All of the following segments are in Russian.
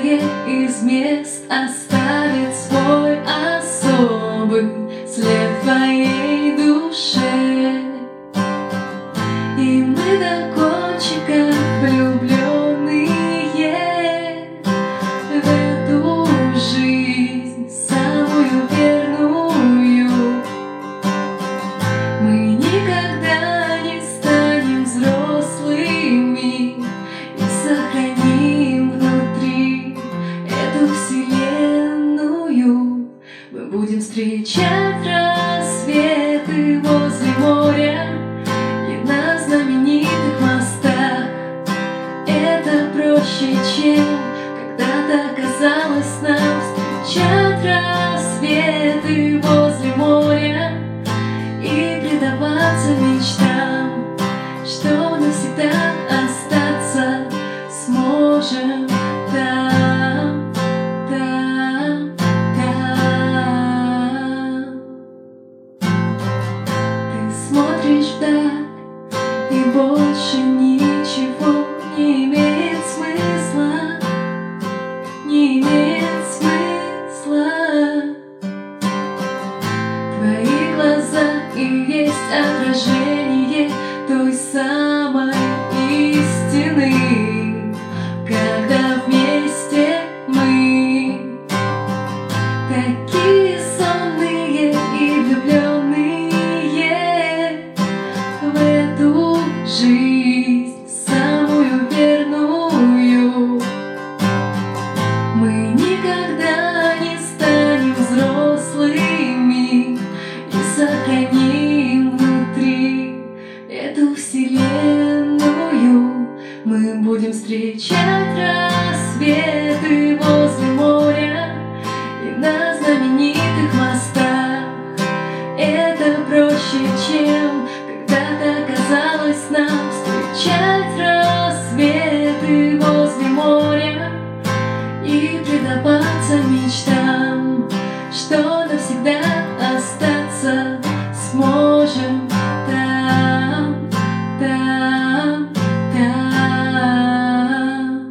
каждое из мест оставит свой особый след в твоей душе. И мы до кончика влюбленные в эту жизнь самую верную. Мы никогда не станем взрослыми и сохраним внутри эту вселенную. Мы будем встречать рассветы возле моря и на знаменитых мостах. Это проще, чем когда-то казалось нам. Встречать рассветы возле моря и предаваться мечтам, что навсегда остаться сможем там, там, там. Ты смотришь вдаль, и больше ничего не имеет смысла, не имеет смысла. Твои глаза и есть отражение той самой истины, когда вместе мы такие сонные и влюбленные в эту жизнь самую верную. Мы никогда не станем взрослыми и сохраним внутри эту вселенную. Мы будем встречать рассветы возле моря и на знаменитых мостах. Это проще, чем когда-то казалось нам. Встречать рассветы возле моря и предаваться мечтам, что навсегда остаться сможем там, там, там.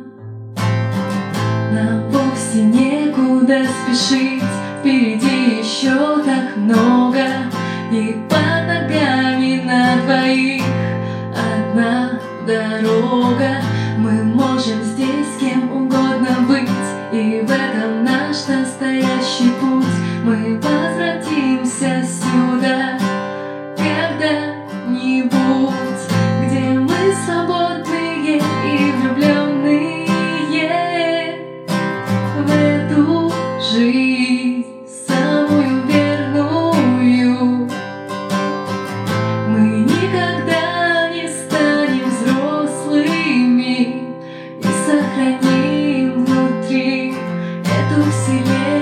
Нам вовсе некуда спешить, впереди еще так много, и под ногами на двоих одна дорога. Мы можем здесь кем угодно быть, и в этом наш настоящий путь. Мы возвратимся сюда когда-нибудь, где мы свободные и влюбленные в эту жизнь самую верную. Мы никогда не станем взрослыми и сохраним внутри эту вселенную.